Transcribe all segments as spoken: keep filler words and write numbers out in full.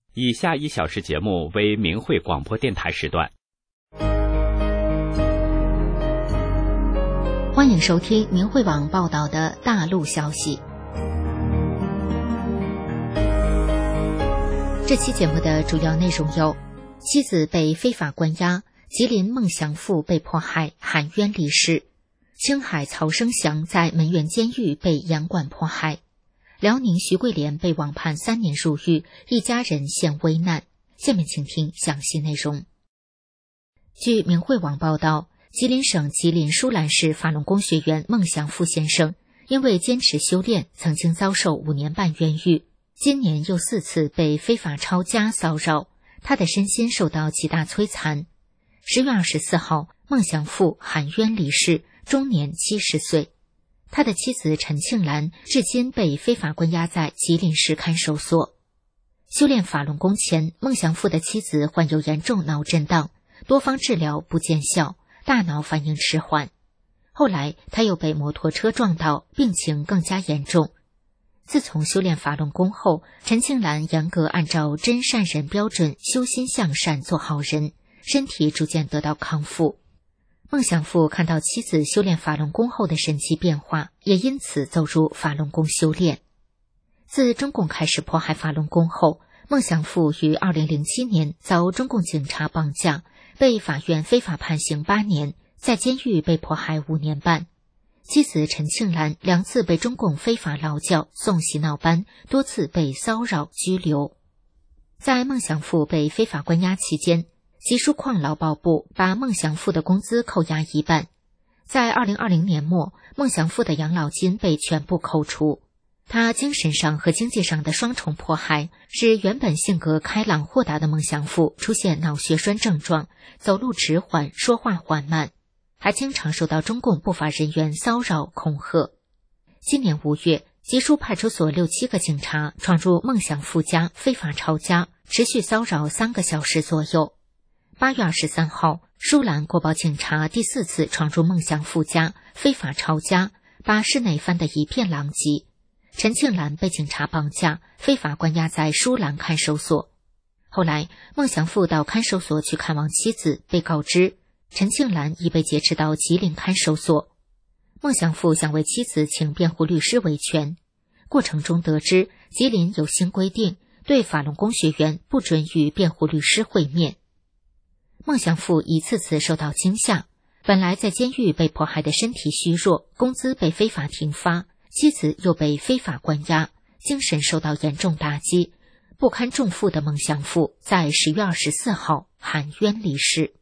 以下一小时节目为明慧广播电台时段。 欢迎收听明慧网报道的大陆消息。这期节目的主要内容有：妻子被非法关押，吉林孟祥富被迫害，喊冤离世；青海曹生祥在门源监狱被严管迫害；辽宁徐桂莲被网判三年入狱，一家人陷危难。下面请听详细内容。据明慧网报道，吉林省吉林舒兰市法轮功学员孟祥富先生因为坚持修炼，曾经遭受五年半冤狱，今年又四次被非法抄家骚扰，他的身心受到极大摧残。十月二十四号，孟祥富喊冤离世，终年七十岁。他的妻子陈庆兰至今被非法关押在吉林市看守所。修炼法轮功前，孟祥富的妻子患有严重脑震荡，多方治疗不见效，大脑反应迟缓。后来他又被摩托车撞到，病情更加严重。自从修炼法轮功后，陈庆兰严格按照真善人标准修心向善做好人，身体逐渐得到康复。孟祥富看到妻子修炼法轮功后的神奇变化，也因此走入法轮功修炼。自中共开始迫害法轮功后，孟祥富于二零零七年遭中共警察绑架，被法院非法判刑八年，在监狱被迫害五年半。妻子陈庆兰两次被中共非法劳教送洗脑班，多次被骚扰拘留。在孟祥富被非法关押期间，吉纾矿劳保部把孟祥富的工资扣押一半。在二零二零年末，孟祥富的养老金被全部扣除。他精神上和经济上的双重迫害，使原本性格开朗豁达的孟祥富出现脑血栓症状，走路迟缓，说话缓慢，还经常受到中共不法人员骚扰恐吓。今年五月，吉纾派出所六七个警察闯入孟祥富家非法抄家，持续骚扰三个小时左右。八月二十三号，舒兰国保警察第四次闯入孟祥富家非法抄家，把室内翻得一片狼藉。陈庆兰被警察绑架，非法关押在舒兰看守所。后来，孟祥富到看守所去看望妻子，被告知陈庆兰已被劫持到吉林看守所。孟祥富想为妻子请辩护律师维权，过程中得知吉林有新规定，对法轮功学员不准与辩护律师会面。孟祥富一次次受到惊吓，本来在监狱被迫害的身体虚弱，工资被非法停发，妻子又被非法关押，精神受到严重打击，不堪重负的孟祥富在十月二十四号喊冤离世。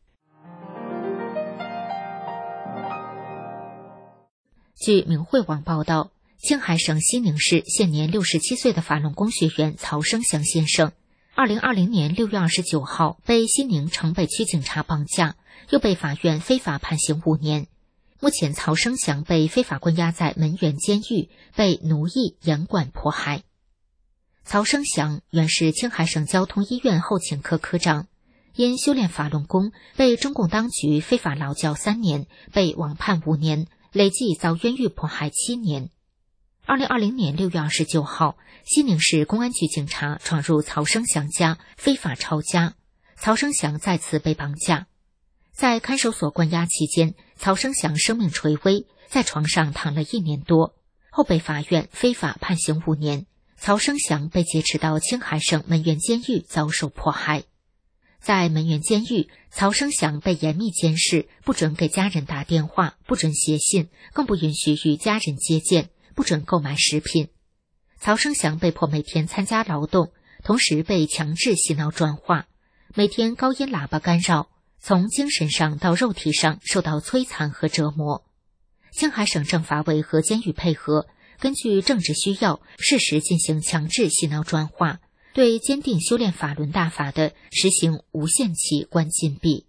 据明慧网报道，青海省西宁市现年六十七岁的法轮功学员曹生祥先生，二零二零年六月二十九号被西宁城北区警察绑架，又被法院非法判刑五年。目前曹生祥被非法关押在门源监狱，被奴役严管迫害。曹生祥原是青海省交通医院后勤科科长，因修炼法轮功被中共当局非法劳教三年，被网判五年，累计遭冤狱迫害七年。二零二零年六月二十九号，西宁市公安局警察闯入曹生祥家非法抄家，曹生祥再次被绑架。在看守所关押期间，曹生祥生命垂危，在床上躺了一年多，后被法院非法判刑五年。曹生祥被劫持到青海省门源监狱遭受迫害。在门源监狱，曹生祥被严密监视，不准给家人打电话，不准写信，更不允许与家人接见，不准购买食品。曹生祥被迫每天参加劳动，同时被强制洗脑转化，每天高音喇叭干扰，从精神上到肉体上受到摧残和折磨。青海省政法委和监狱配合，根据政治需要，适时进行强制洗脑转化，对坚定修炼法轮大法的实行无限期关禁闭。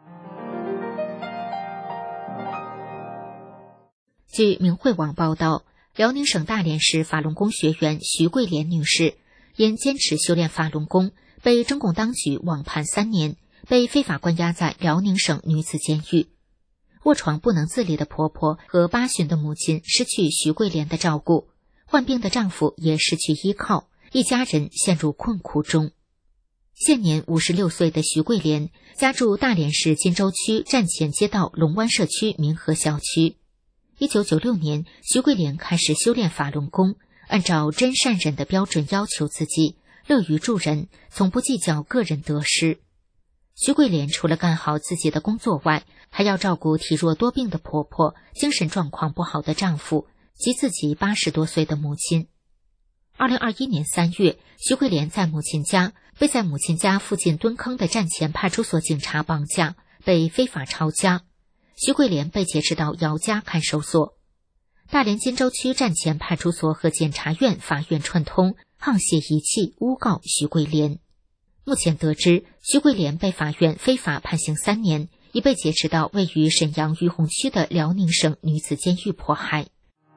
据明慧网报道，辽宁省大连市法轮功学员徐桂莲女士因坚持修炼法轮功，被中共当局网判三年，被非法关押在辽宁省女子监狱。卧床不能自理的婆婆和八旬的母亲失去徐桂莲的照顾，患病的丈夫也失去依靠，一家人陷入困苦中。 现年五十六岁的徐桂莲家住大连市金州区站前街道龙湾社区民和校区。一九九六年，徐桂莲开始修炼法轮功，按照真善忍的标准要求自己，乐于助人，从不计较个人得失。徐桂莲除了干好自己的工作外，还要照顾体弱多病的婆婆、精神状况不好的丈夫及自己八十多岁的母亲。二零二一年三月，徐桂莲在母亲家被在母亲家附近蹲坑的站前派出所警察绑架，被非法抄家。徐桂莲被劫持到姚家看守所。大连金州区站前派出所和检察院、法院串通，沆瀣一气诬告徐桂莲。目前得知，徐桂莲被法院非法判刑三年，已被劫持到位于沈阳于洪区的辽宁省女子监狱迫害。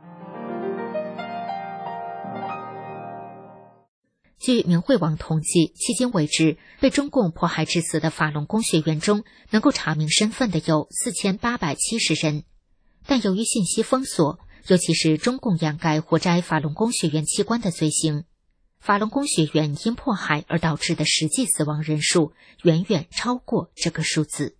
据明慧网统计，迄今为止，被中共迫害致死的法轮功学员中，能够查明身份的有四千八百七十人。但由于信息封锁，尤其是中共掩盖活摘法轮功学员器官的罪行，法轮功学员因迫害而导致的实际死亡人数远远超过这个数字。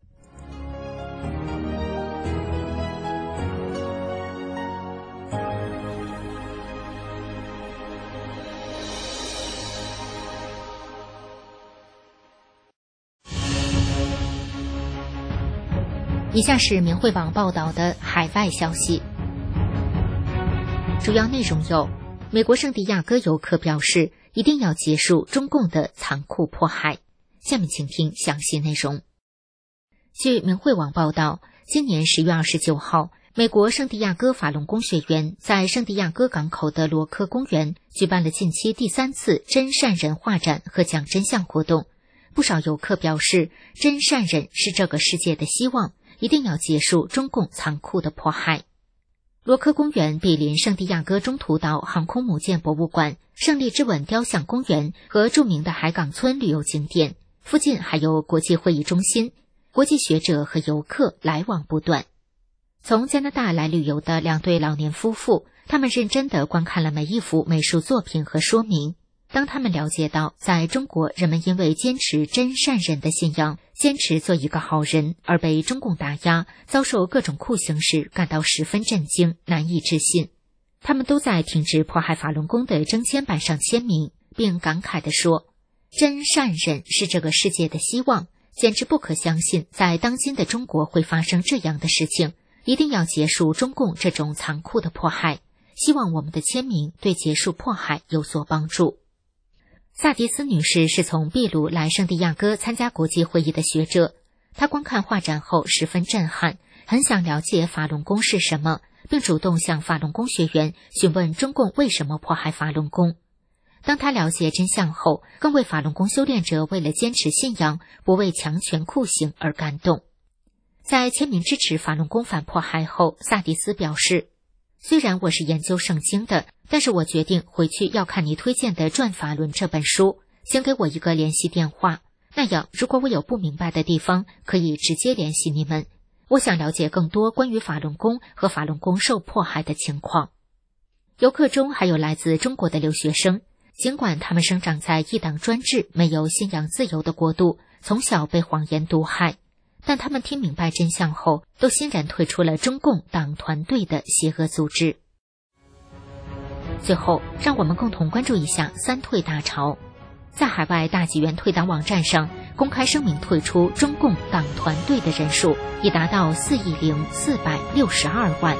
以下是明慧网报道的海外消息，主要内容有：美国圣地亚哥游客表示一定要结束中共的残酷迫害。下面请听详细内容。据明慧网报道，今年十月二十九号，美国圣地亚哥法轮功学员在圣地亚哥港口的罗科公园举办了近期第三次真善忍画展和讲真相活动。不少游客表示，真善忍是这个世界的希望，一定要结束中共残酷的迫害。罗科公园毗邻圣地亚哥中途岛航空母舰博物馆、胜利之吻雕像公园和著名的海港村旅游景点，附近还有国际会议中心，国际学者和游客来往不断。从加拿大来旅游的两对老年夫妇，他们认真地观看了每一幅美术作品和说明。当他们了解到在中国人们因为坚持真善忍的信仰，坚持做一个好人而被中共打压，遭受各种酷刑时，感到十分震惊，难以置信。他们都在停止迫害法轮功的征签板上签名，并感慨地说，真善忍是这个世界的希望，简直不可相信在当今的中国会发生这样的事情，一定要结束中共这种残酷的迫害，希望我们的签名对结束迫害有所帮助。萨迪斯女士是从秘鲁来圣地亚哥参加国际会议的学者，她观看画展后十分震撼，很想了解法轮功是什么，并主动向法轮功学员询问中共为什么迫害法轮功。当她了解真相后，更为法轮功修炼者为了坚持信仰，不畏强权酷刑而感动。在签名支持法轮功反迫害后，萨迪斯表示，虽然我是研究圣经的，但是我决定回去要看你推荐的《转法轮》这本书，请给我一个联系电话，那样如果我有不明白的地方，可以直接联系你们。我想了解更多关于法轮功和法轮功受迫害的情况。游客中还有来自中国的留学生，尽管他们生长在一党专制、没有信仰自由的国度，从小被谎言毒害，但他们听明白真相后，都欣然退出了中共党团队的邪恶组织。最后，让我们共同关注一下三退大潮。在海外大纪元退党网站上公开声明退出中共党团队的人数已达到四亿零四百六十二万。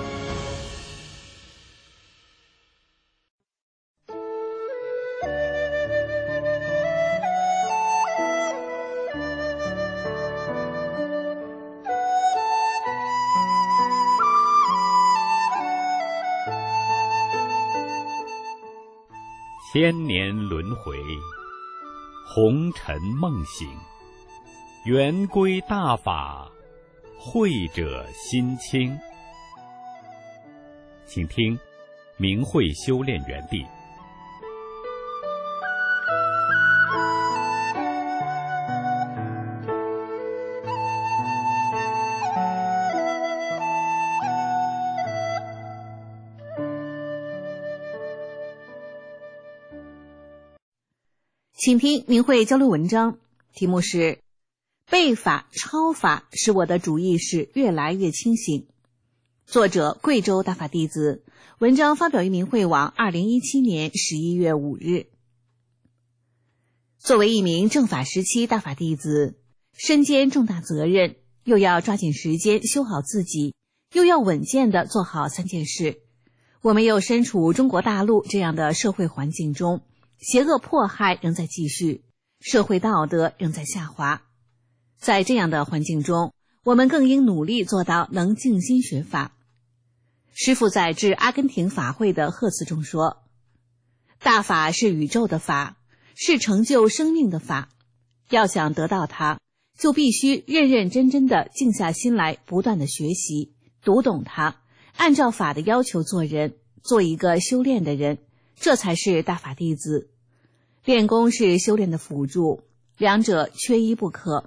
千年轮回，红尘梦醒，圆规大法，慧者心清。请听明慧修炼园地。 请听明慧交流文章，题目是背法抄法使我的主意识越来越清醒。作者贵州大法弟子，文章发表于明慧网二零一七年十一月五日。作为一名正法时期大法弟子，身兼重大责任，又要抓紧时间修好自己，又要稳健地做好三件事。我们又身处中国大陆这样的社会环境中，邪恶迫害仍在继续，社会道德仍在下滑。在这样的环境中，我们更应努力做到能静心学法。师父在致阿根廷法会的贺词中说，大法是宇宙的法，是成就生命的法，要想得到它，就必须认认真真地静下心来，不断地学习，读懂它，按照法的要求做人，做一个修炼的人，这才是大法弟子。练功是修炼的辅助，两者缺一不可。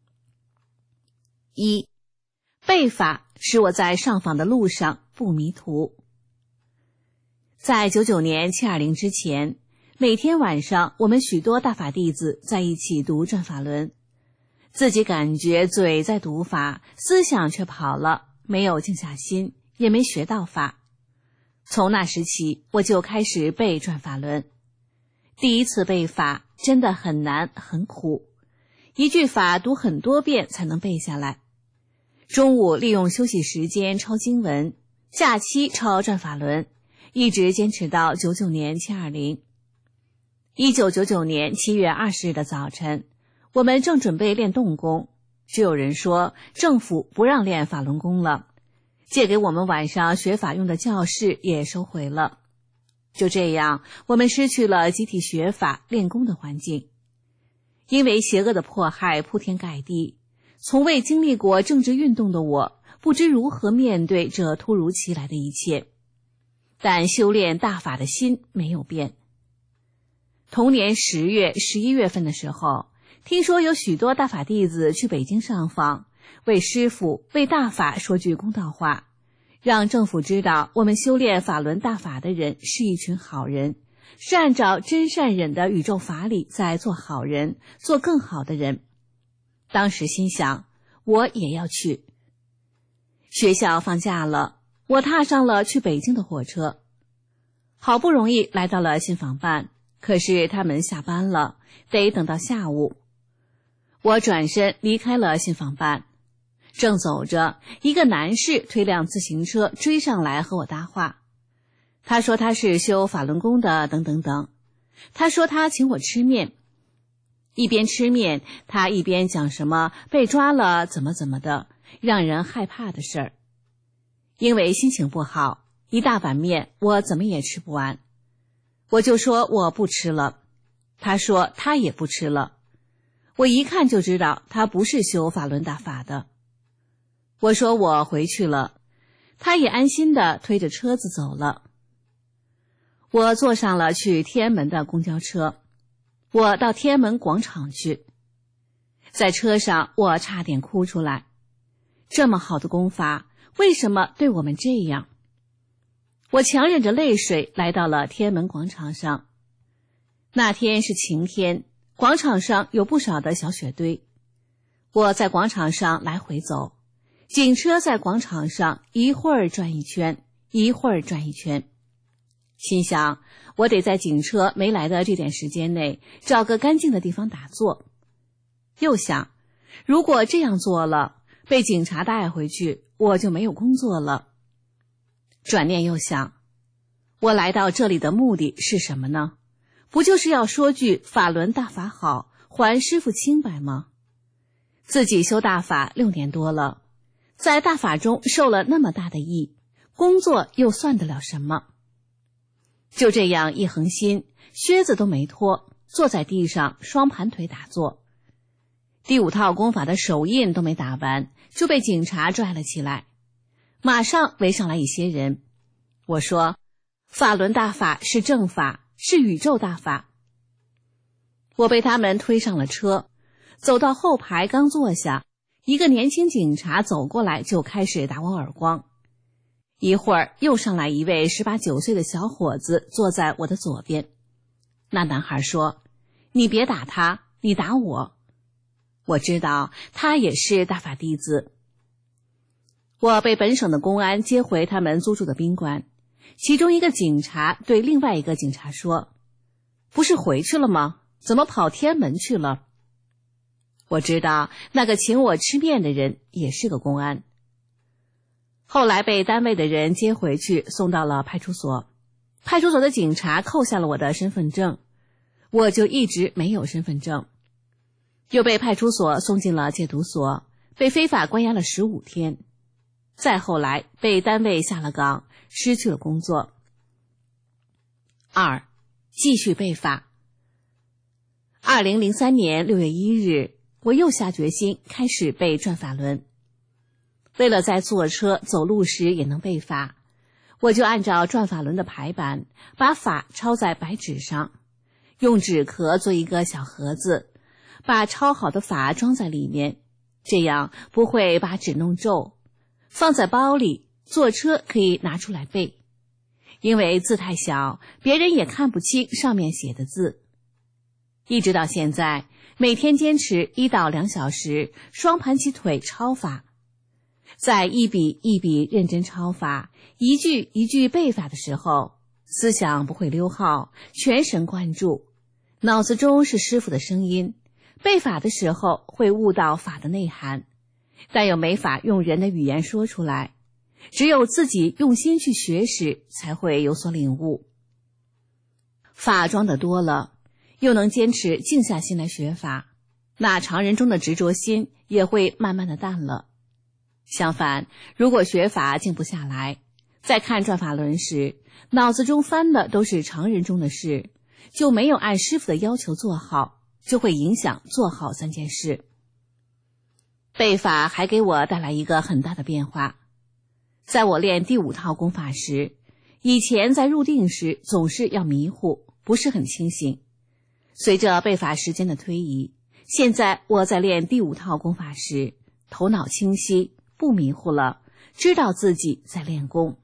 一，背法使我在上访的路上不迷途。在九九年七二零之前，每天晚上我们许多大法弟子在一起读转法轮，自己感觉嘴在读法，思想却跑了，没有静下心，也没学到法。从那时起，我就开始背转法轮。第一次背法真的很难很苦，一句法读很多遍才能背下来。中午利用休息时间抄经文，假期抄转法轮，一直坚持到九九年七二零。一九九九年七月二十日的早晨，我们正准备练动功，就有人说政府不让练法轮功了，借给我们晚上学法用的教室也收回了。就这样，我们失去了集体学法练功的环境。因为邪恶的迫害铺天盖地，从未经历过政治运动的我，不知如何面对这突如其来的一切。但修炼大法的心没有变。同年十月、十一月份的时候，听说有许多大法弟子去北京上访，为师父、为大法说句公道话，让政府知道我们修炼法轮大法的人是一群好人，是按照真善忍的宇宙法理在做好人，做更好的人。当时心想，我也要去。学校放假了，我踏上了去北京的火车。好不容易来到了信访办，可是他们下班了，得等到下午。我转身离开了信访办，正走着，一个男士推辆自行车追上来和我搭话。他说他是修法轮功的，等等等。他说他请我吃面，一边吃面，他一边讲什么被抓了怎么怎么的，让人害怕的事儿。因为心情不好，一大碗面我怎么也吃不完，我就说我不吃了。他说他也不吃了。我一看就知道他不是修法轮大法的。我说我回去了，他也安心地推着车子走了。我坐上了去天安门的公交车，我到天安门广场去。在车上我差点哭出来，这么好的功法，为什么对我们这样？我强忍着泪水来到了天安门广场上。那天是晴天，广场上有不少的小雪堆。我在广场上来回走，警车在广场上一会儿转一圈，一会儿转一圈。心想，我得在警车没来的这点时间内找个干净的地方打坐。又想，如果这样做了，被警察带回去，我就没有工作了。转念又想，我来到这里的目的是什么呢？不就是要说句法轮大法好，还师父清白吗？自己修大法六年多了，在大法中受了那么大的益，工作又算得了什么？就这样一横心，靴子都没脱，坐在地上双盘腿打坐。第五套功法的手印都没打完，就被警察拽了起来，马上围上来一些人。我说，法轮大法是正法，是宇宙大法。我被他们推上了车，走到后排刚坐下，一个年轻警察走过来就开始打我耳光。一会儿又上来一位十八九岁的小伙子坐在我的左边。那男孩说， 你别打他，你打我。我知道他也是大法弟子。我被本省的公安接回他们租住的宾馆，其中一个警察对另外一个警察说：不是回去了吗？怎么跑天门去了？我知道那个请我吃面的人也是个公安。后来被单位的人接回去，送到了派出所。派出所的警察扣下了我的身份证，我就一直没有身份证。又被派出所送进了戒毒所，被非法关押了十五天。再后来被单位下了岗，失去了工作。二，继续被罚。二零零三年六月一日，我又下决心开始背转法轮。为了在坐车走路时也能背法，我就按照转法轮的排版，把法抄在白纸上，用纸壳做一个小盒子，把抄好的法装在里面，这样不会把纸弄皱，放在包里，坐车可以拿出来背。因为字太小，别人也看不清上面写的字。一直到现在，每天坚持一到两小时，双盘起腿抄法。在一笔一笔认真抄法，一句一句背法的时候，思想不会溜号，全神贯注，脑子中是师父的声音，背法的时候会悟到法的内涵，但又没法用人的语言说出来，只有自己用心去学时才会有所领悟。法装的多了，又能坚持静下心来学法，那常人中的执着心也会慢慢的淡了。相反，如果学法静不下来，在看转法轮时，脑子中翻的都是常人中的事，就没有按师父的要求做好，就会影响做好三件事。背法还给我带来一个很大的变化。在我练第五套功法时，以前在入定时总是要迷糊，不是很清醒。随着背法时间的推移，现在我在练第五套功法时，头脑清晰，不迷糊了，知道自己在练功。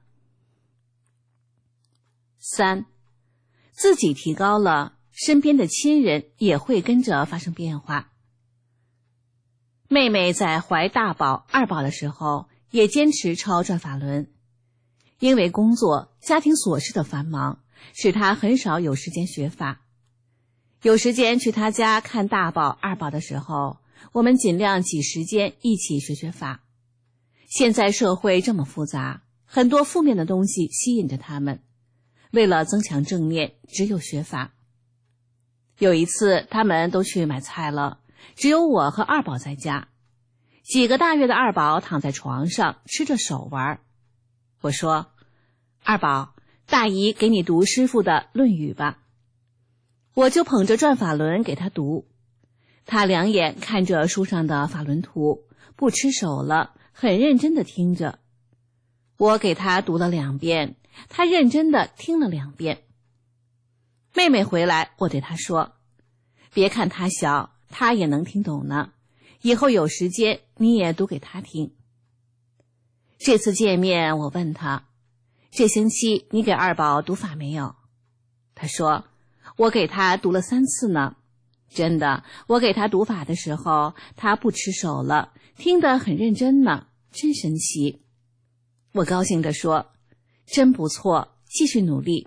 三，自己提高了，身边的亲人也会跟着发生变化。妹妹在怀大宝、二宝的时候，也坚持抄转法轮。因为工作、家庭琐事的繁忙，使她很少有时间学法。有时间去她家看大宝、二宝的时候，我们尽量挤时间一起学学法。现在社会这么复杂，很多负面的东西吸引着他们，为了增强正面，只有学法。有一次他们都去买菜了，只有我和二宝在家。几个大月的二宝躺在床上吃着手玩。我说：二宝，大姨给你读师父的《论语》吧。我就捧着转法轮给他读，他两眼看着书上的法轮图，不吃手了，很认真地听着。我给他读了两遍，他认真地听了两遍。妹妹回来，我对她说：别看她小，她也能听懂呢，以后有时间你也读给她听。这次见面，我问她：这星期你给二宝读法没有？她说：我给他读了三次呢。真的，我给他读法的时候，他不吃手了，听得很认真呢，真神奇。我高兴地说：真不错，继续努力。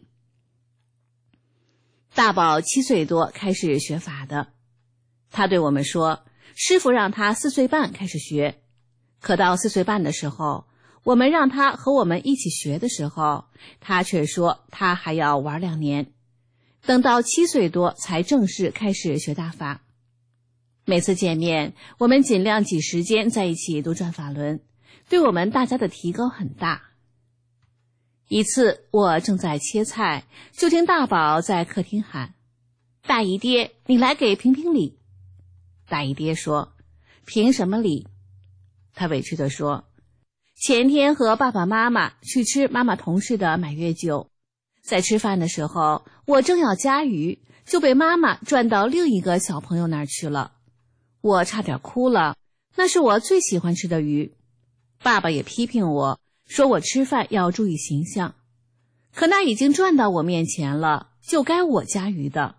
大宝七岁多开始学法的，他对我们说，师父让他四岁半开始学，可到四岁半的时候，我们让他和我们一起学的时候，他却说他还要玩两年。等到七岁多才正式开始学大法。每次见面，我们尽量挤时间在一起读转法轮，对我们大家的提高很大。一次我正在切菜，就听大宝在客厅喊：大姨爹，你来给评评理。大姨爹说：评什么理？他委屈地说：前天和爸爸妈妈去吃妈妈同事的满月酒，在吃饭的时候，我正要夹鱼，就被妈妈转到另一个小朋友那儿去了。我差点哭了，那是我最喜欢吃的鱼。爸爸也批评我，说我吃饭要注意形象。可那已经转到我面前了，就该我夹鱼的，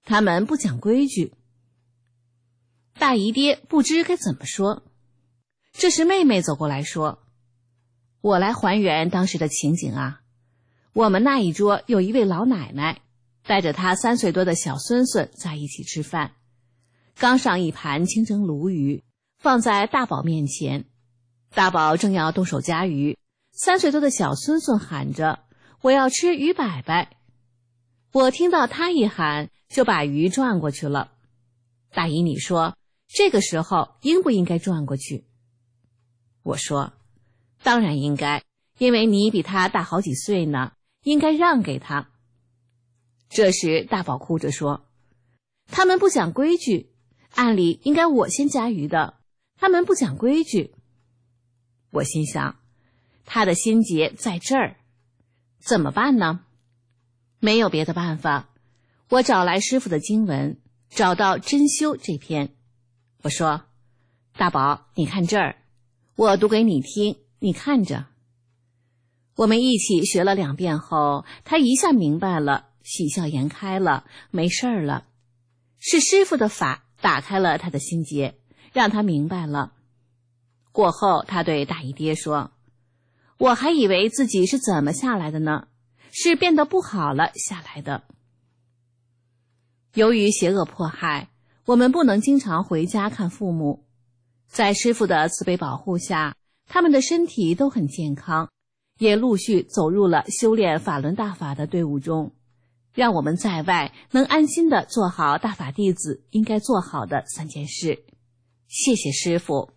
他们不讲规矩。大姨爹不知该怎么说。这时妹妹走过来说，我来还原当时的情景啊。我们那一桌有一位老奶奶，带着她三岁多的小孙孙在一起吃饭，刚上一盘清蒸鲈鱼，放在大宝面前。大宝正要动手夹鱼，三岁多的小孙孙喊着，我要吃鱼摆摆。我听到他一喊，就把鱼转过去了。大姨，你说这个时候应不应该转过去？我说，当然应该，因为你比他大好几岁呢，应该让给他。这时大宝哭着说，他们不讲规矩，按理应该我先夹鱼的，他们不讲规矩。我心想，他的心结在这儿，怎么办呢？没有别的办法，我找来师父的经文，找到真修这篇。我说，大宝，你看这儿，我读给你听，你看着。我们一起学了两遍后，他一下明白了，喜笑颜开了，没事儿了。是师父的法打开了他的心结，让他明白了。过后他对大姨爹说，我还以为自己是怎么下来的呢，是变得不好了下来的。由于邪恶迫害，我们不能经常回家看父母。在师父的慈悲保护下，他们的身体都很健康，也陆续走入了修炼法轮大法的队伍中，让我们在外能安心地做好大法弟子应该做好的三件事。谢谢师父。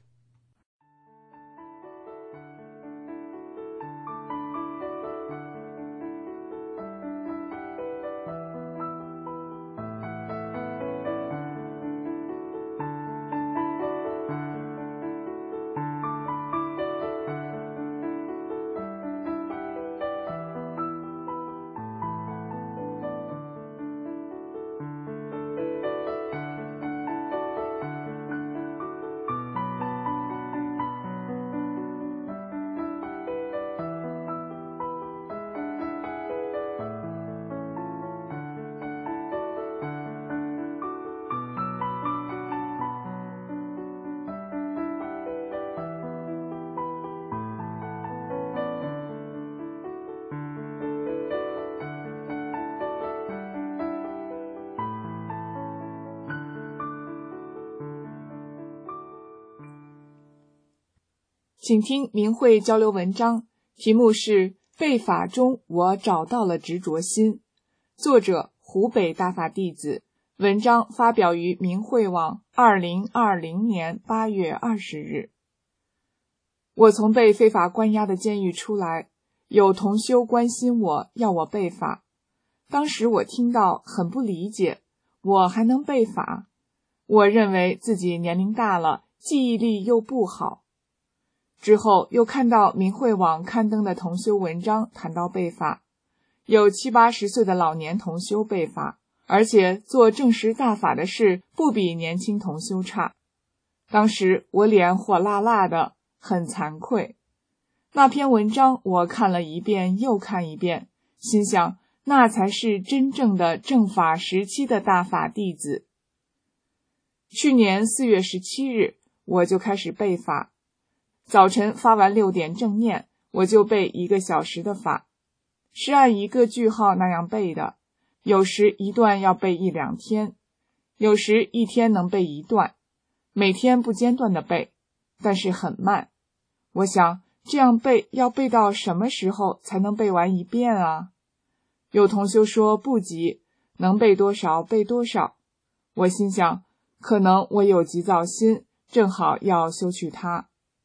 请听明慧交流文章，题目是背法中我找到了执着心，作者湖北大法弟子，文章发表于明慧网二零二零年八月二十日。我从被非法关押的监狱出来，有同修关心我，要我背法。当时我听到很不理解，我还能背法？我认为自己年龄大了，记忆力又不好。之后又看到明慧网刊登的同修文章，谈到背法，有七八十岁的老年同修背法，而且做证实大法的事不比年轻同修差。当时我脸火辣辣的，很惭愧。那篇文章我看了一遍又看一遍，心想那才是真正的正法时期的大法弟子。去年四月十七日，我就开始背法。早晨发完六点正念，我就背一个小时的法，是按一个句号那样背的，有时一段要背一两天，有时一天能背一段，每天不间断的背，但是很慢。我想这样背要背到什么时候才能背完一遍啊？有同修说不急，能背多少背多少。我心想，可能我有急躁心，正好要修去它。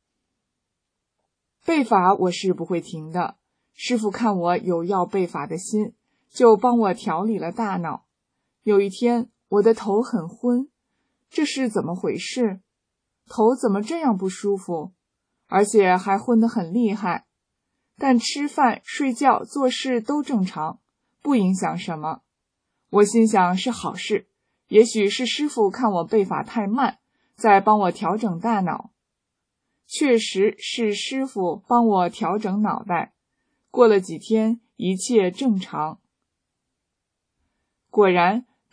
背法我是不会停的，师父看我有要背法的心，就帮我调理了大脑。有一天我的头很昏，这是怎么回事？头怎么这样不舒服？而且还昏得很厉害，但吃饭、睡觉、做事都正常，不影响什么。我心想是好事，也许是师父看我背法太慢，在帮我调整大脑。确实是师父帮我调整脑袋，过了几天一切正常。果然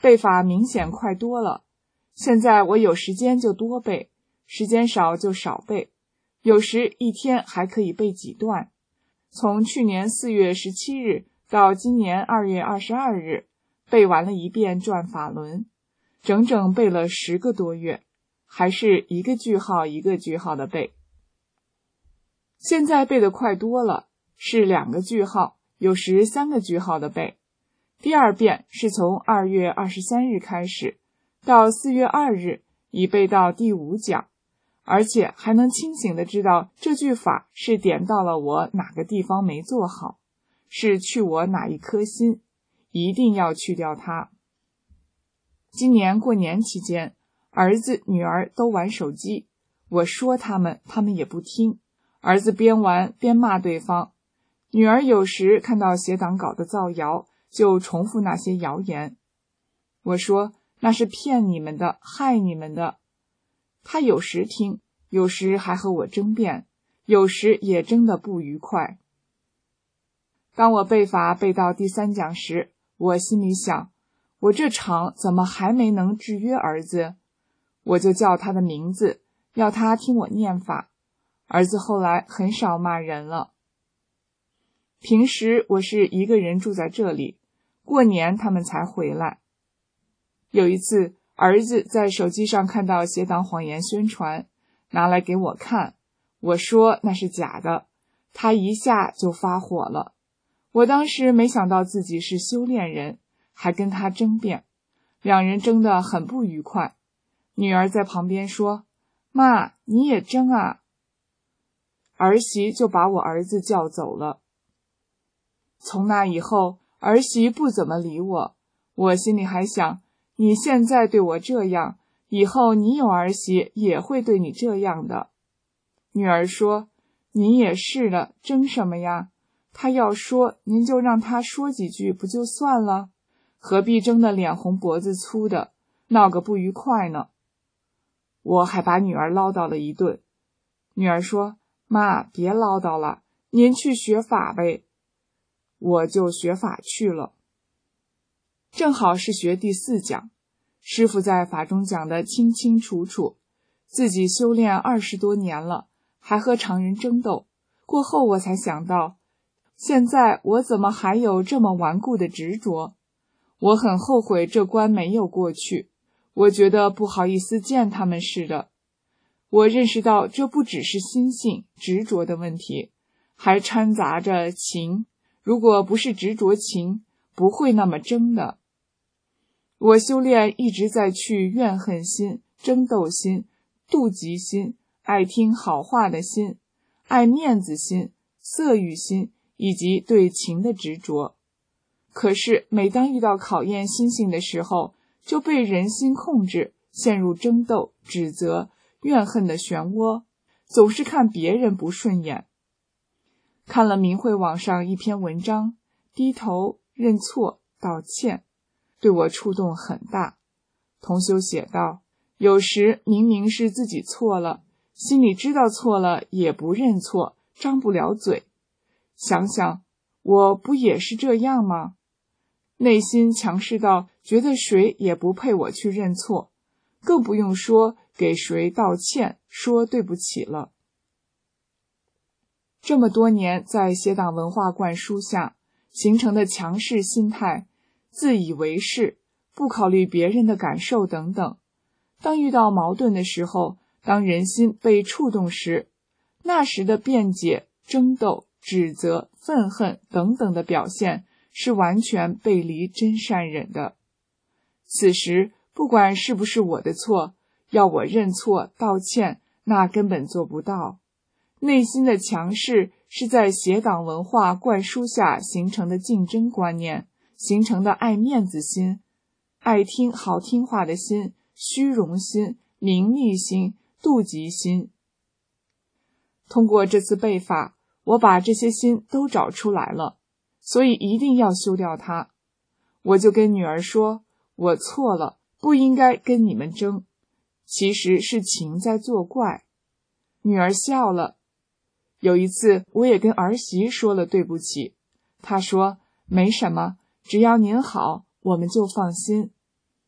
背法明显快多了。现在我有时间就多背，时间少就少背，有时一天还可以背几段。从去年四月十七日到今年二月二十二日，背完了一遍转法轮，整整背了十个多月，还是一个句号一个句号的背。现在背得快多了，是两个句号，有时三个句号的背。第二遍是从二月二十三日开始，到四月二日已背到第五讲，而且还能清醒地知道这句法是点到了我哪个地方没做好，是去我哪一颗心，一定要去掉它。今年过年期间，儿子女儿都玩手机，我说他们，他们也不听，儿子边玩边骂对方，女儿有时看到邪党搞的造谣，就重复那些谣言。我说那是骗你们的，害你们的。他有时听，有时还和我争辩，有时也争得不愉快。当我背法背到第三讲时，我心里想，我这场怎么还没能制约儿子？我就叫他的名字，要他听我念法。儿子后来很少骂人了。平时我是一个人住在这里，过年他们才回来。有一次，儿子在手机上看到邪党谎言宣传，拿来给我看，我说那是假的，他一下就发火了。我当时没想到自己是修炼人，还跟他争辩，两人争得很不愉快。女儿在旁边说，妈，你也争啊。儿媳就把我儿子叫走了。从那以后，儿媳不怎么理我，我心里还想，你现在对我这样，以后你有儿媳也会对你这样的。女儿说，你也是了，争什么呀？他要说，您就让他说几句不就算了，何必争得脸红脖子粗的，闹个不愉快呢？我还把女儿唠叨了一顿。女儿说，妈，别唠叨了，您去学法呗。我就学法去了。正好是学第四讲，师父在法中讲得清清楚楚，自己修炼二十多年了，还和常人争斗。过后我才想到，现在我怎么还有这么顽固的执着？我很后悔这关没有过去，我觉得不好意思见他们似的。我认识到这不只是心性执着的问题，还掺杂着情，如果不是执着情，不会那么争的。我修炼一直在去怨恨心、争斗心、妒忌心、爱听好话的心、爱面子心、色欲心以及对情的执着。可是每当遇到考验心性的时候，就被人心控制，陷入争斗、指责、怨恨的漩涡，总是看别人不顺眼。看了明慧网上一篇文章，低头认错道歉，对我触动很大。同修写道，有时明明是自己错了，心里知道错了也不认错，张不了嘴。想想我不也是这样吗？内心强势到觉得谁也不配我去认错，更不用说给谁道歉说对不起了。这么多年在邪党文化灌输下形成的强势心态，自以为是，不考虑别人的感受等等，当遇到矛盾的时候，当人心被触动时，那时的辩解、争斗、指责、愤恨等等的表现是完全背离真善忍的。此时不管是不是我的错，要我认错道歉，那根本做不到。内心的强势是在邪党文化灌输下形成的竞争观念，形成的爱面子心、爱听好听话的心、虚荣心、名利心、妒忌心。通过这次背法，我把这些心都找出来了，所以一定要修掉它。我就跟女儿说，我错了，不应该跟你们争，其实是情在作怪。女儿笑了。有一次我也跟儿媳说了对不起，她说没什么，只要您好，我们就放心。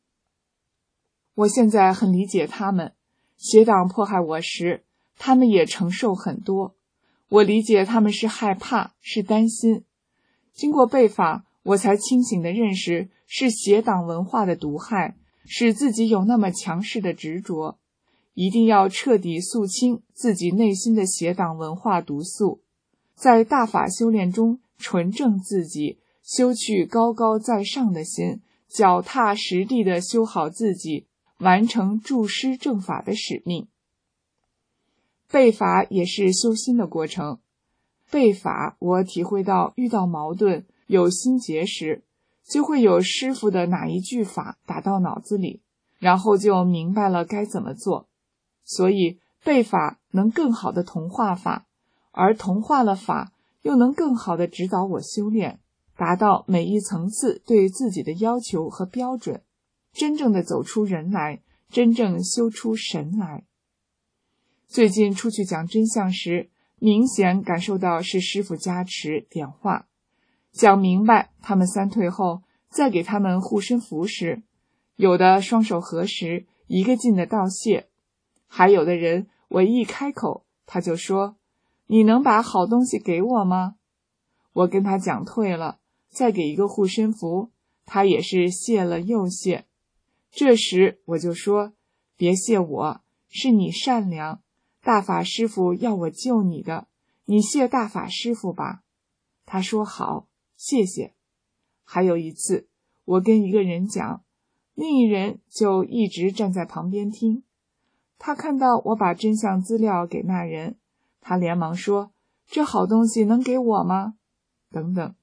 我现在很理解他们，邪党迫害我时，他们也承受很多。我理解他们是害怕，是担心。经过背法，我才清醒地认识是邪党文化的毒害，使自己有那么强势的执着。一定要彻底肃清自己内心的邪党文化毒素，在大法修炼中纯正自己，修去高高在上的心，脚踏实地地修好自己，完成助师正法的使命。背法也是修心的过程。背法，我体会到遇到矛盾、有心结时，就会有师父的哪一句法打到脑子里，然后就明白了该怎么做。所以背法能更好的同化法，而同化了法又能更好的指导我修炼，达到每一层次对自己的要求和标准，真正的走出人来，真正修出神来。最近出去讲真相时，明显感受到是师父加持点化，讲明白他们三退后，再给他们护身符时，有的双手合十，一个劲的道谢。还有的人，我一开口，他就说：“你能把好东西给我吗？”我跟他讲退了，再给一个护身符，他也是谢了又谢。这时我就说：“别谢我，是你善良，大法师父要我救你的，你谢大法师父吧。”他说：“好，谢谢。”还有一次，我跟一个人讲，另一人就一直站在旁边听。他看到我把真相资料给那人，他连忙说：“这好东西能给我吗？”等等。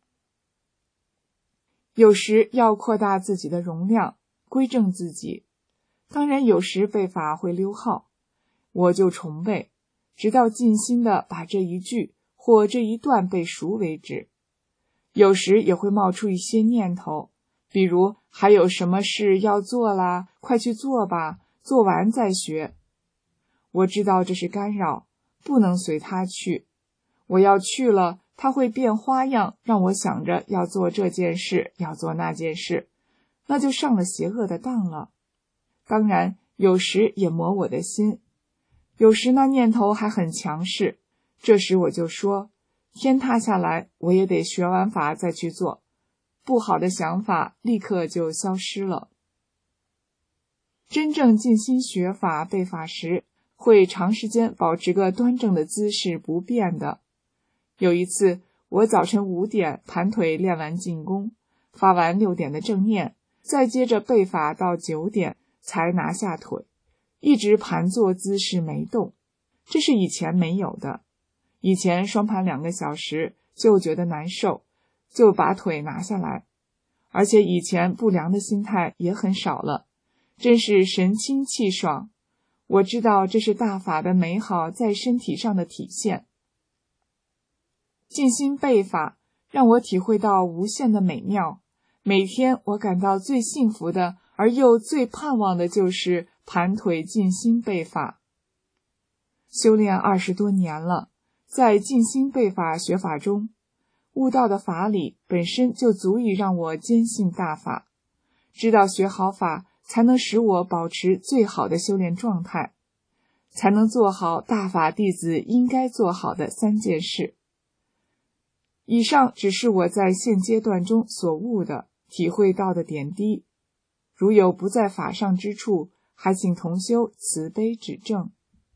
有时要扩大自己的容量，规正自己。当然有时背法会溜号，我就重背，直到尽心的把这一句或这一段背熟为止。有时也会冒出一些念头，比如还有什么事要做啦，快去做吧，做完再学。我知道这是干扰，不能随他去。我要去了，他会变花样，让我想着要做这件事，要做那件事，那就上了邪恶的当了。当然，有时也磨我的心，有时那念头还很强势，这时我就说，天塌下来，我也得学完法再去做。不好的想法立刻就消失了。真正静心学法背法时，会长时间保持个端正的姿势不变的。有一次，我早晨五点盘腿练完静功，发完六点的正念，再接着背法到九点才拿下腿，一直盘坐姿势没动，这是以前没有的。以前双盘两个小时就觉得难受，就把腿拿下来，而且以前不良的心态也很少了，真是神清气爽。我知道这是大法的美好在身体上的体现。静心背法让我体会到无限的美妙，每天我感到最幸福的而又最盼望的就是盘腿静心背法。修炼二十多年了，在静心背法学法中，悟道的法理本身就足以让我坚信大法，知道学好法才能使我保持最好的修炼状态，才能做好大法弟子应该做好的三件事。以上只是我在现阶段中所悟的、体会到的点滴，如有不在法上之处，还请同修慈悲指正。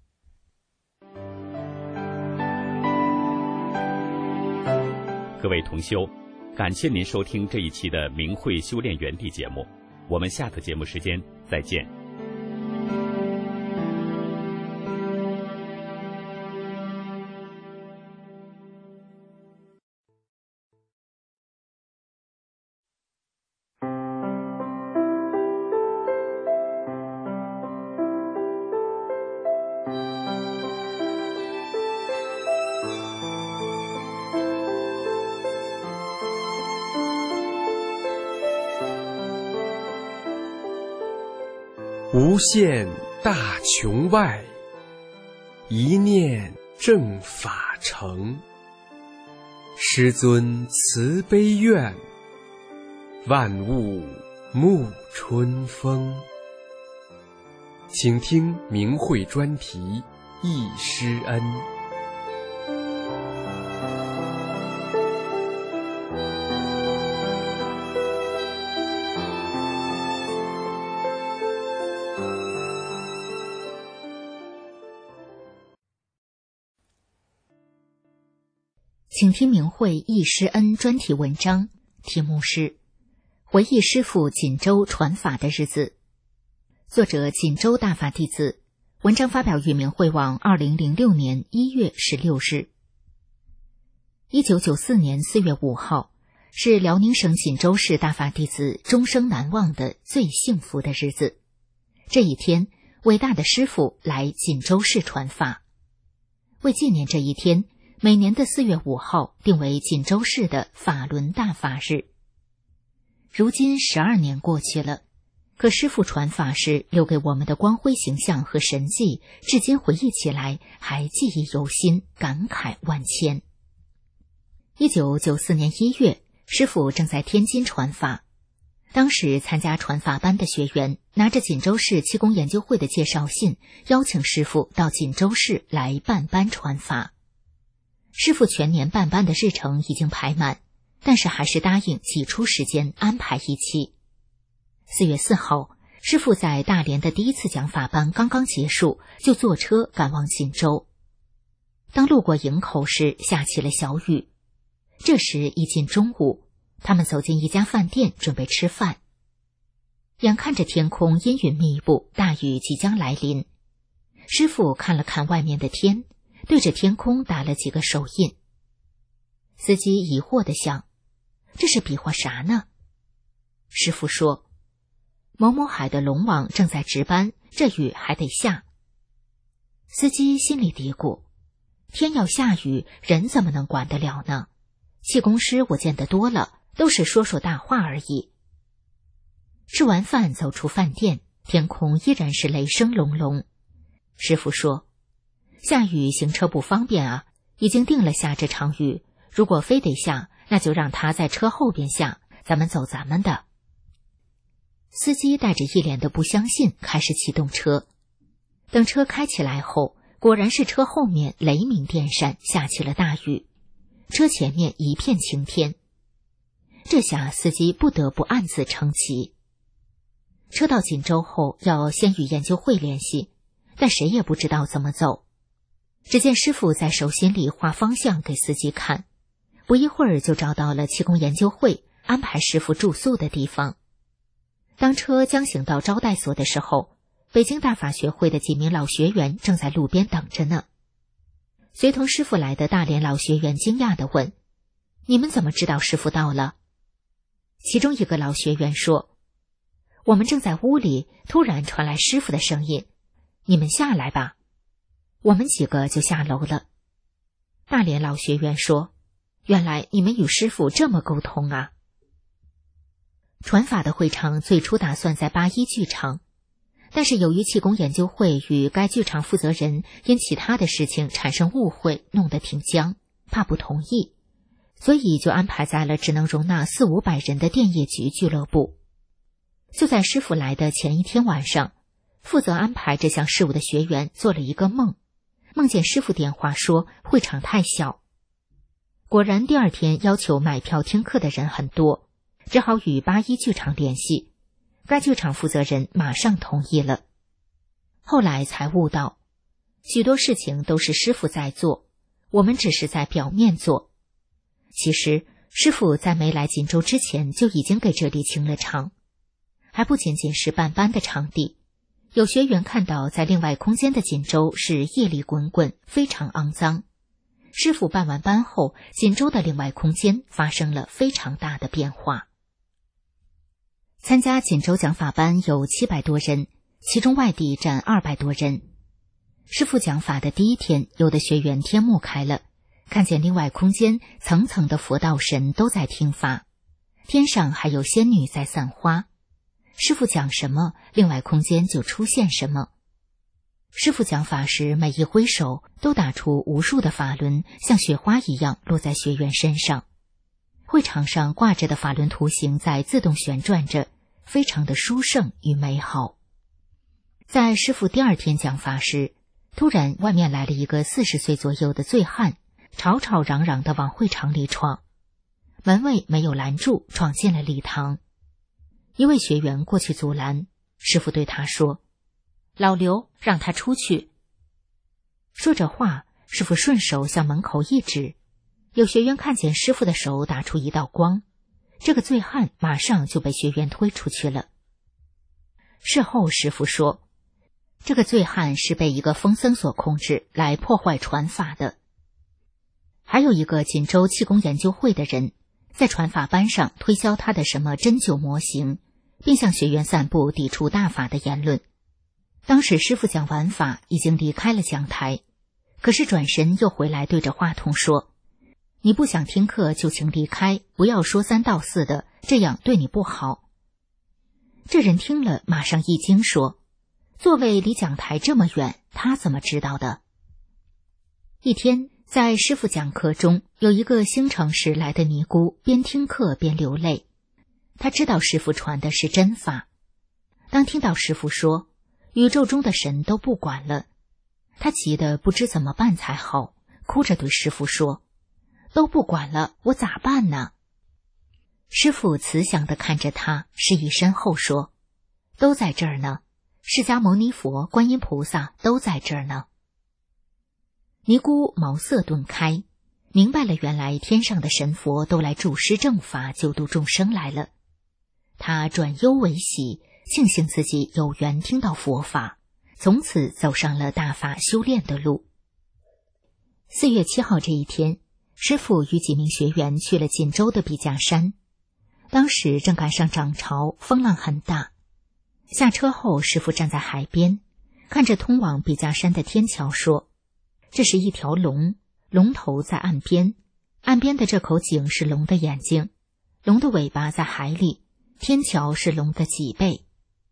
各位同修，感谢您收听这一期的明慧修炼园地节目，我们下次节目时间再见。 无限大穹外，一念正法成。师尊慈悲愿，万物沐春风。 请听明慧专题《忆师恩》。 请听明慧忆师恩专题文章，题目是回忆师父锦州传法的日子，作者锦州大法弟子，文章发表于明慧网二零零六年一月十六日。一九九四年四月五号是辽宁省锦州市大法弟子终生难忘的最幸福的日子。这一天，伟大的师父来锦州市传法。为纪念这一天，每年的四月五号定为锦州市的法轮大法日。如今十二年过去了，可师父传法时留给我们的光辉形象和神迹，至今回忆起来还记忆犹新，感慨万千。一九九四年一月，师父正在天津传法。当时参加传法班的学员拿着锦州市气功研究会的介绍信，邀请师父到锦州市来办班传法。师父全年办班的日程已经排满，但是还是答应挤出时间安排一期。四月四号，师父在大连的第一次讲法班刚刚结束，就坐车赶往锦州。当路过营口时，下起了小雨。这时已近中午，他们走进一家饭店准备吃饭。眼看着天空阴云密布，大雨即将来临。师父看了看外面的天，对着天空打了几个手印。司机疑惑地想，这是比划啥呢？师父说，某某海的龙王正在值班，这雨还得下。司机心里嘀咕，天要下雨，人怎么能管得了呢？气功师我见得多了，都是说说大话而已。吃完饭走出饭店，天空依然是雷声隆隆。师父说，下雨行车不方便啊，已经定了下这场雨，如果非得下，那就让他在车后边下，咱们走咱们的。司机带着一脸的不相信，开始启动车。等车开起来后，果然是车后面雷鸣电闪，下起了大雨，车前面一片晴天。这下司机不得不暗自称奇。车到锦州后，要先与研究会联系，但谁也不知道怎么走。只见师父在手心里画方向给司机看，不一会儿就找到了气功研究会，安排师父住宿的地方。当车将行到招待所的时候，北京大法学会的几名老学员正在路边等着呢。随同师父来的大连老学员惊讶地问，你们怎么知道师父到了？其中一个老学员说，我们正在屋里，突然传来师父的声音，你们下来吧。我们几个就下楼了。大连老学员说，原来你们与师父这么沟通啊。传法的会场最初打算在八一剧场，但是由于气功研究会与该剧场负责人因其他的事情产生误会，弄得挺僵，怕不同意，所以就安排在了只能容纳四五百人的电业局俱乐部。就在师父来的前一天晚上，负责安排这项事务的学员做了一个梦，梦见师父电话说会场太小。果然第二天要求买票听课的人很多，只好与八一剧场联系，该剧场负责人马上同意了。后来才悟到，许多事情都是师父在做，我们只是在表面做。其实师父在没来锦州之前就已经给这里清了场，还不仅仅是办班的场地。有学员看到在另外空间的锦州是业力滚滚，非常肮脏。师父办完班后，锦州的另外空间发生了非常大的变化。参加锦州讲法班有七百多人，其中外地占二百多人。师父讲法的第一天，有的学员天目开了，看见另外空间层层的佛道神都在听法，天上还有仙女在散花。师父讲什么，另外空间就出现什么。师父讲法时，每一挥手都打出无数的法轮，像雪花一样落在学员身上。会场上挂着的法轮图形在自动旋转着，非常的殊胜与美好。 在师傅第二天讲法时，突然外面来了一个四十岁左右的醉汉，吵吵嚷嚷地往会场里闯。门卫没有拦住，闯进了礼堂。一位学员过去阻拦，师傅对他说：“老刘，让他出去。”说着话，师傅顺手向门口一指，有学员看见师傅的手打出一道光，这个醉汉马上就被学员推出去了。事后师傅说，这个醉汉是被一个疯僧所控制来破坏传法的。还有一个锦州气功研究会的人在传法班上推销他的什么针灸模型，并向学员散布抵触大法的言论。当时师傅讲完法已经离开了讲台，可是转身又回来对着话筒说：“你不想听课就请离开，不要说三道四的，这样对你不好。”这人听了马上一惊说：“座位离讲台这么远，他怎么知道的？”一天在师傅讲课中，有一个兴城市来的尼姑边听课边流泪。他知道师傅传的是真法，当听到师傅说宇宙中的神都不管了，他急得不知怎么办才好，哭着对师傅说：“都不管了，我咋办呢？”师傅慈祥地看着他，示意身后说：“都在这儿呢，释迦牟尼佛、观音菩萨都在这儿呢。”尼姑茅塞顿开，明白了原来天上的神佛都来助施正法救度众生来了。他转忧为喜，庆幸自己有缘听到佛法，从此走上了大法修炼的路。四月七号这一天，师父与几名学员去了锦州的笔架山。当时正赶上涨潮，风浪很大。下车后，师父站在海边，看着通往笔架山的天桥说：“这是一条龙，龙头在岸边，岸边的这口井是龙的眼睛，龙的尾巴在海里，天桥是龙的脊背。”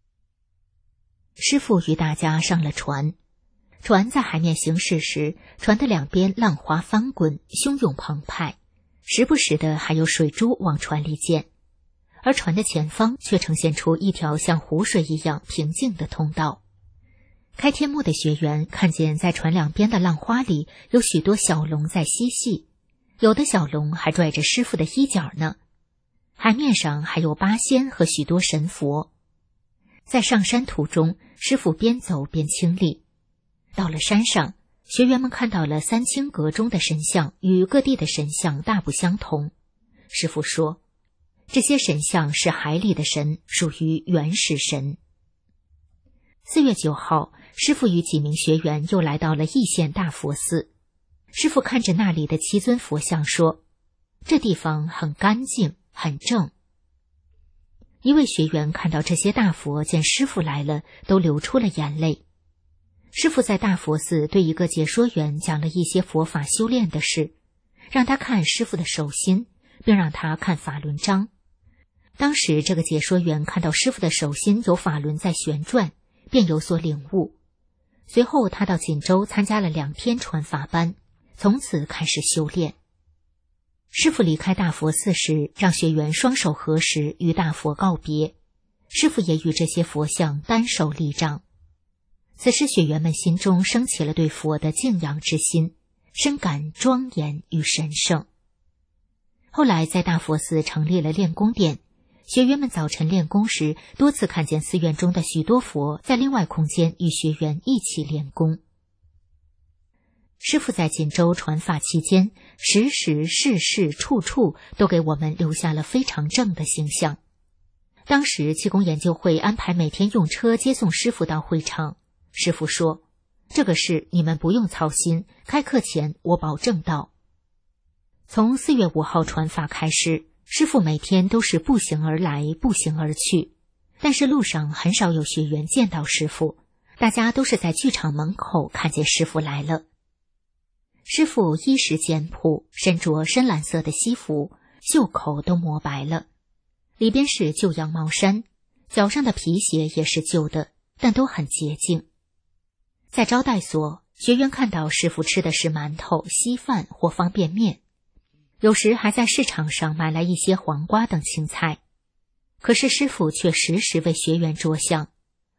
师父与大家上了船，船在海面行驶时，船的两边浪花翻滚，汹涌澎湃，时不时的还有水珠往船里溅，而船的前方却呈现出一条像湖水一样平静的通道。开天目的学员看见在船两边的浪花里有许多小龙在嬉戏，有的小龙还拽着师父的衣角呢。海面上还有八仙和许多神佛。在上山途中，师父边走边清理。到了山上，学员们看到了三清阁中的神像与各地的神像大不相同。师父说，这些神像是海里的神，属于原始神。四月九号，师父与几名学员又来到了义县大佛寺。师父看着那里的七尊佛像说，这地方很干净，很正。一位学员看到这些大佛，见师父来了，都流出了眼泪。师父在大佛寺对一个解说员讲了一些佛法修炼的事，让他看师父的手心，并让他看法轮章。当时这个解说员看到师父的手心有法轮在旋转，便有所领悟。随后他到锦州参加了两天传法班，从此开始修炼。师父离开大佛寺时，让学员双手合十与大佛告别，师父也与这些佛像单手立掌。此时学员们心中升起了对佛的敬仰之心，深感庄严与神圣。后来在大佛寺成立了练功殿，学员们早晨练功时，多次看见寺院中的许多佛在另外空间与学员一起练功。师父在锦州传法期间，时时事事处处都给我们留下了非常正的形象。当时气功研究会安排每天用车接送师父到会场，师父说，这个事你们不用操心，开课前我保证到。从四月五号传法开始，师父每天都是步行而来，步行而去，但是路上很少有学员见到师父，大家都是在剧场门口看见师父来了。师父衣食简朴，身着深蓝色的西服，袖口都磨白了，里边是旧羊毛衫，脚上的皮鞋也是旧的，但都很洁净。在招待所，学员看到师父吃的是馒头、稀饭或方便面，有时还在市场上买来一些黄瓜等青菜。可是师父却时时为学员着想，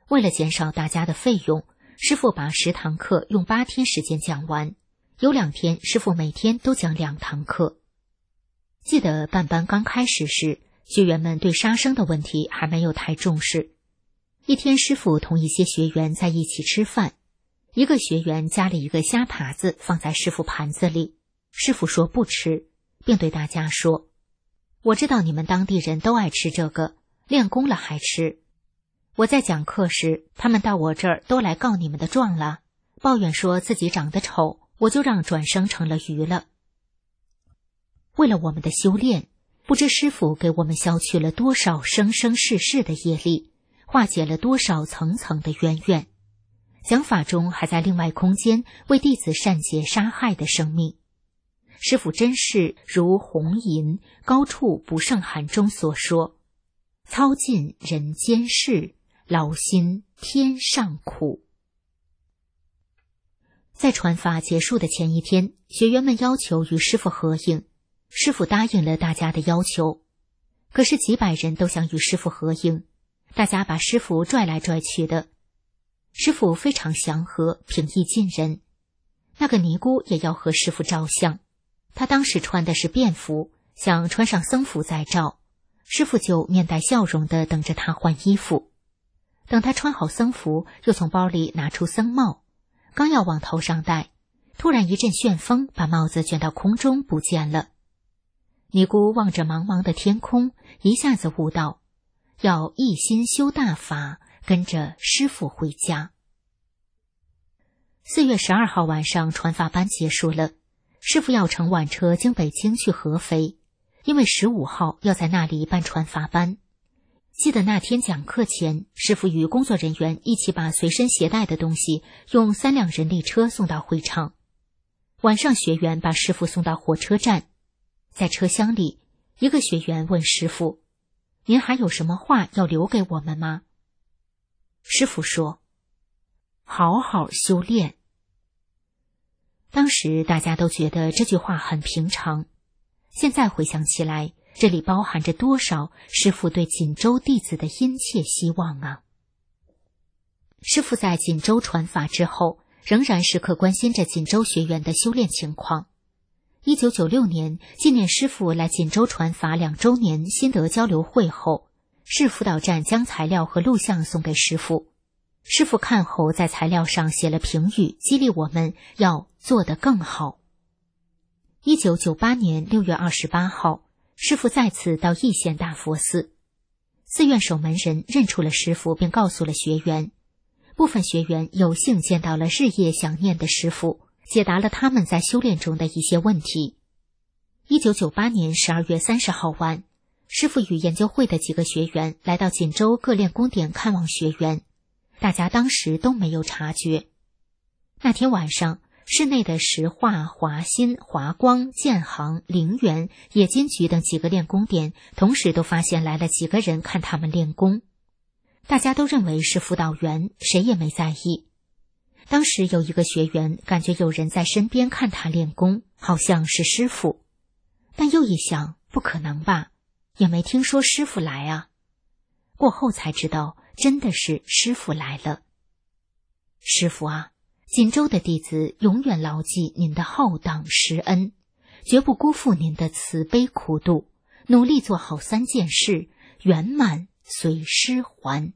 为了减少大家的费用，师父把十堂课用八天时间讲完，有两天师父每天都讲两堂课。记得办班刚开始时，学员们对杀生的问题还没有太重视。一天，师父同一些学员在一起吃饭，一个学员夹了一个虾爬子放在师父盘子里，师父说不吃，并对大家说：我知道你们当地人都爱吃这个，练功了还吃。我在讲课时，他们到我这儿都来告你们的状了，抱怨说自己长得丑，我就让转生成了鱼了。为了我们的修炼，不知师父给我们消去了多少生生世世的业力，化解了多少层层的渊源。讲法中还在另外空间为弟子善解杀害的生命。师父真是如红吟高处不胜寒中所说：操尽人间事，劳心天上苦。在传法结束的前一天，学员们要求与师父合影，师父答应了大家的要求。可是几百人都想与师父合影，大家把师父拽来拽去的。师父非常祥和，平易近人。那个尼姑也要和师父照相，她当时穿的是便服，想穿上僧服再照，师父就面带笑容地等着她换衣服。等她穿好僧服，又从包里拿出僧帽，刚要往头上戴，突然一阵旋风把帽子卷到空中不见了。尼姑望着茫茫的天空，一下子悟到要一心修大法，跟着师父回家。四月十二号晚上，传法班结束了，师父要乘晚车经北京去合肥，因为十五号要在那里办传法班。记得那天讲课前，师父与工作人员一起把随身携带的东西用三辆人力车送到会场。晚上，学员把师父送到火车站，在车厢里，一个学员问师父：您还有什么话要留给我们吗？师父说：好好修炼。当时大家都觉得这句话很平常，现在回想起来，这里包含着多少师父对锦州弟子的殷切希望啊！师父在锦州传法之后，仍然时刻关心着锦州学员的修炼情况。一九九六年，纪念师父来锦州传法两周年心得交流会后，市辅导站将材料和录像送给师父。师父看后，在材料上写了评语，激励我们要做得更好。一九九八年六月二十八号，师父再次到义县大佛寺，寺院守门人认出了师父，并告诉了学员。部分学员有幸见到了日夜想念的师父，解答了他们在修炼中的一些问题。一九九八年十二月三十号晚，师父与研究会的几个学员来到锦州各练功点看望学员，大家当时都没有察觉。那天晚上，市内的石化、华新、华光、建行、陵园、冶金局等几个练功点同时都发现来了几个人看他们练功，大家都认为是辅导员，谁也没在意。当时有一个学员感觉有人在身边看他练功，好像是师父，但又一想，不可能吧，也没听说师父来啊。过后才知道，真的是师父来了。师父啊，锦州的弟子永远牢记您的浩荡施恩，绝不辜负您的慈悲苦度，努力做好三件事，圆满随师还。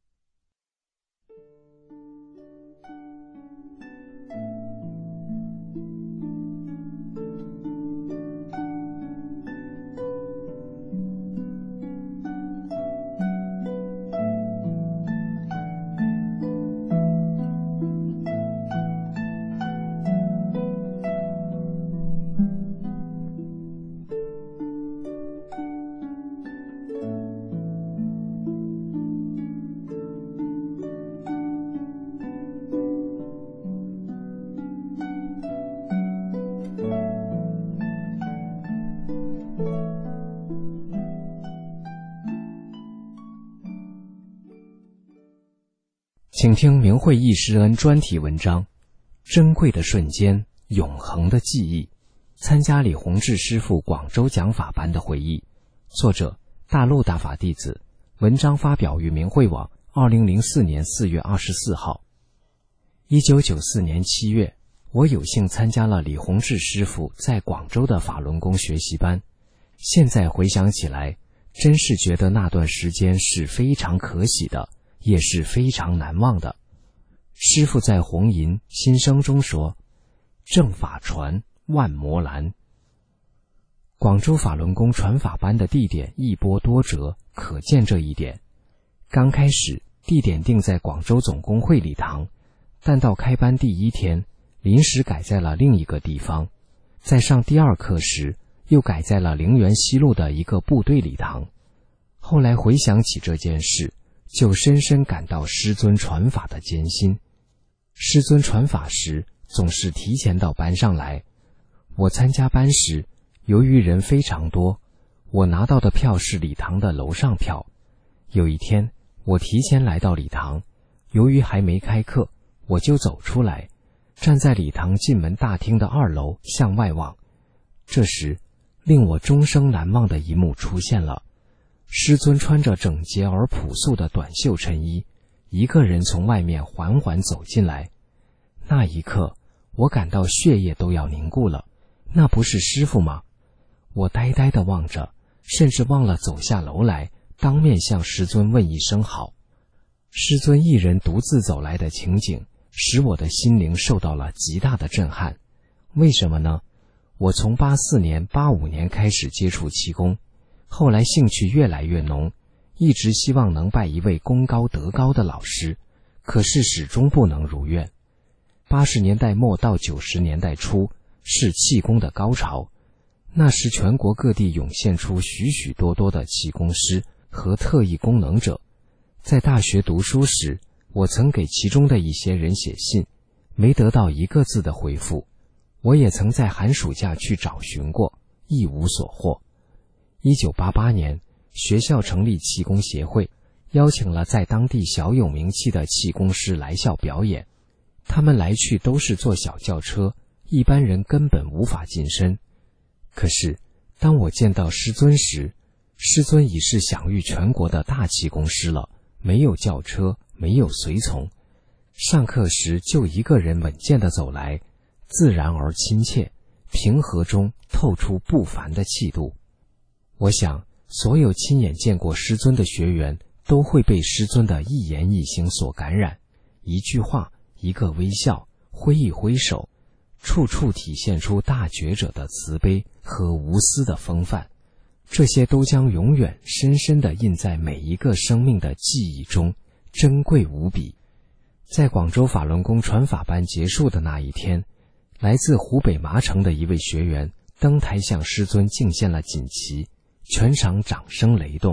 请听明慧忆师恩专题文章《珍贵的瞬间，永恒的记忆》，参加李洪志师父广州讲法班的回忆，作者大陆大法弟子，文章发表于明慧网二零零四年四月二十四号。一九九四年七月，我有幸参加了李洪志师傅在广州的法轮功学习班。现在回想起来，真是觉得那段时间是非常可喜的，也是非常难忘的。师父在红吟心声中说，正法传，万魔拦。广州法轮功传法班的地点一波多折，可见这一点。刚开始地点定在广州总工会礼堂，但到开班第一天临时改在了另一个地方，在上第二课时又改在了陵园西路的一个部队礼堂。后来回想起这件事，就深深感到师尊传法的艰辛。师尊传法时总是提前到班上来，我参加班时由于人非常多，我拿到的票是礼堂的楼上票。有一天我提前来到礼堂，由于还没开课，我就走出来，站在礼堂进门大厅的二楼向外望。这时令我终生难忘的一幕出现了，师尊穿着整洁而朴素的短袖衬衣，一个人从外面缓缓走进来。那一刻我感到血液都要凝固了，那不是师父吗？我呆呆地望着，甚至忘了走下楼来当面向师尊问一声好。师尊一人独自走来的情景使我的心灵受到了极大的震撼。为什么呢？我从八四年八五年开始接触气功，后来兴趣越来越浓，一直希望能拜一位功高德高的老师，可是始终不能如愿。八十年代末到九十年代初是气功的高潮，那时全国各地涌现出许许多多的气功师和特异功能者。在大学读书时，我曾给其中的一些人写信，没得到一个字的回复。我也曾在寒暑假去找寻过，一无所获。一九八八年，学校成立气功协会，邀请了在当地小有名气的气功师来校表演。他们来去都是坐小轿车，一般人根本无法近身。可是当我见到师尊时，师尊已是享誉全国的大气功师了，没有轿车，没有随从。上课时就一个人稳健地走来，自然而亲切，平和中透出不凡的气度。我想所有亲眼见过师尊的学员都会被师尊的一言一行所感染，一句话，一个微笑，挥一挥手，处处体现出大觉者的慈悲和无私的风范，这些都将永远深深地印在每一个生命的记忆中，珍贵无比。在广州法轮功传法班结束的那一天，来自湖北麻城的一位学员登台向师尊敬献了锦旗，全场掌声雷动。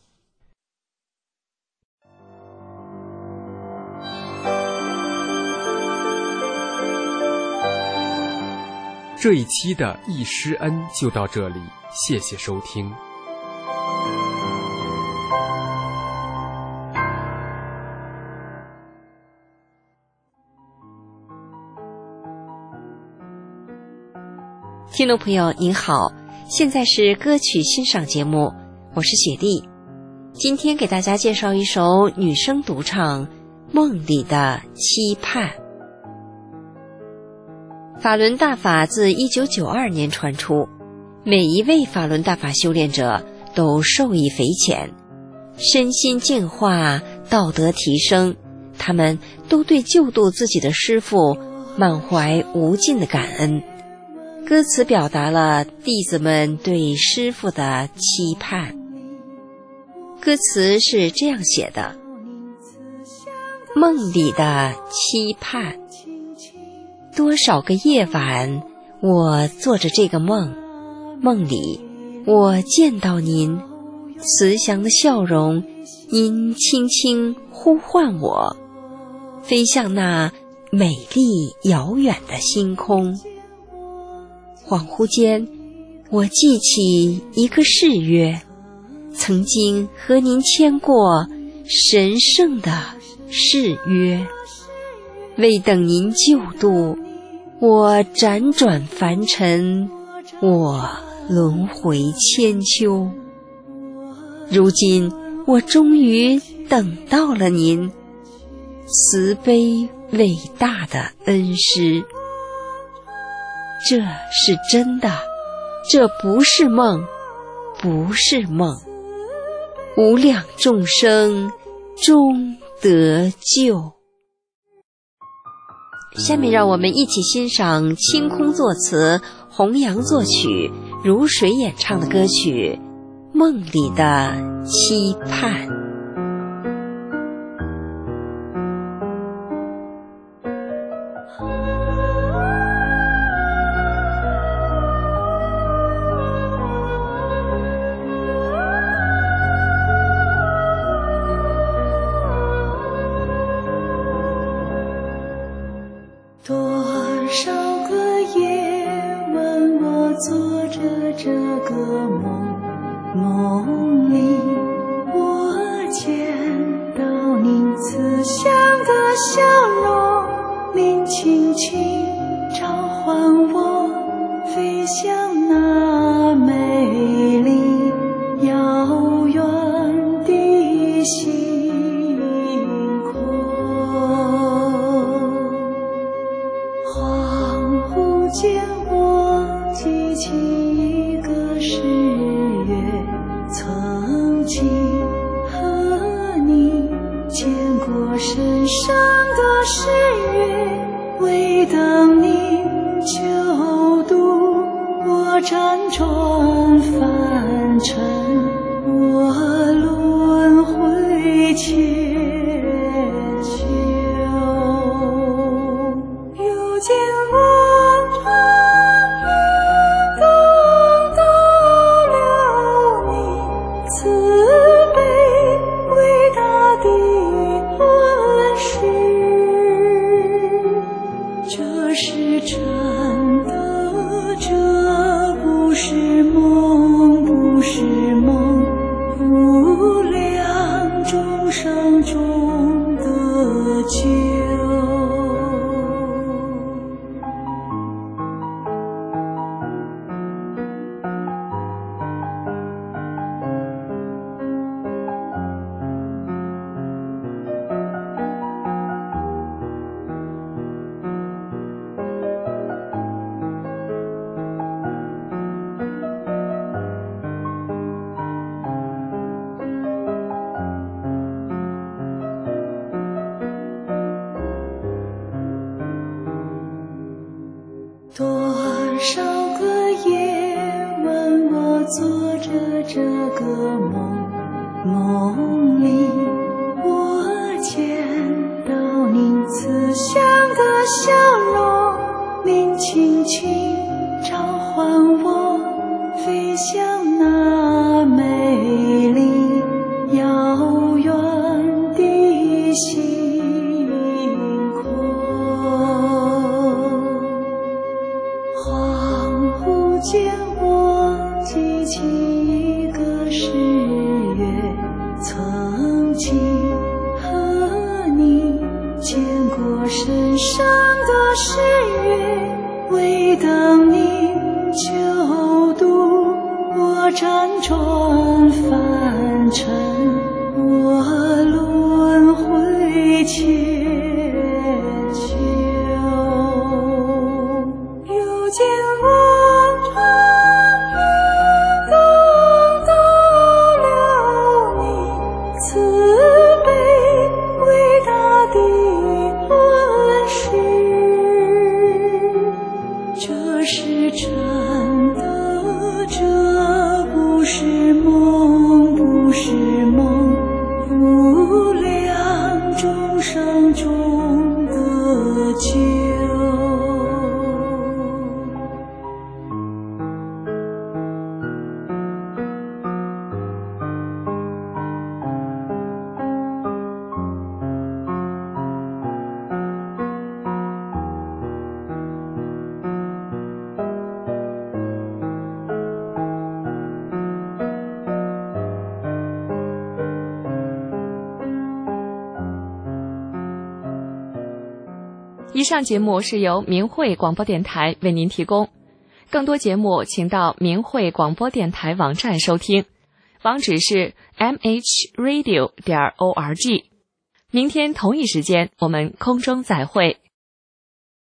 这一期的易师恩就到这里，谢谢收听。 听众朋友您好，现在是歌曲欣赏节目，我是雪莉。今天给大家介绍一首女声独唱《梦里的期盼》。法轮大法自一九九二年传出，每一位法轮大法修炼者都受益匪浅，身心净化，道德提升，他们都对救度自己的师父满怀无尽的感恩。歌词表达了弟子们对师父的期盼。歌词是这样写的：梦里的期盼，多少个夜晚我做着这个梦，梦里我见到您，慈祥的笑容，您轻轻呼唤我，飞向那美丽遥远的星空。恍惚间，我记起一个誓约，曾经和您签过神圣的誓约。为等您救度，我辗转凡尘，我轮回千秋。如今我终于等到了您，慈悲伟大的恩师。这是真的，这不是梦，不是梦，无量众生终得救。下面让我们一起欣赏清空作词、弘扬作曲、如水演唱的歌曲《梦里的期盼》。 以上节目是由明慧广播电台为您提供，更多节目请到明慧广播电台网站收听。 网址是 m h radio 点 org。明天同一时间，我们空中再会。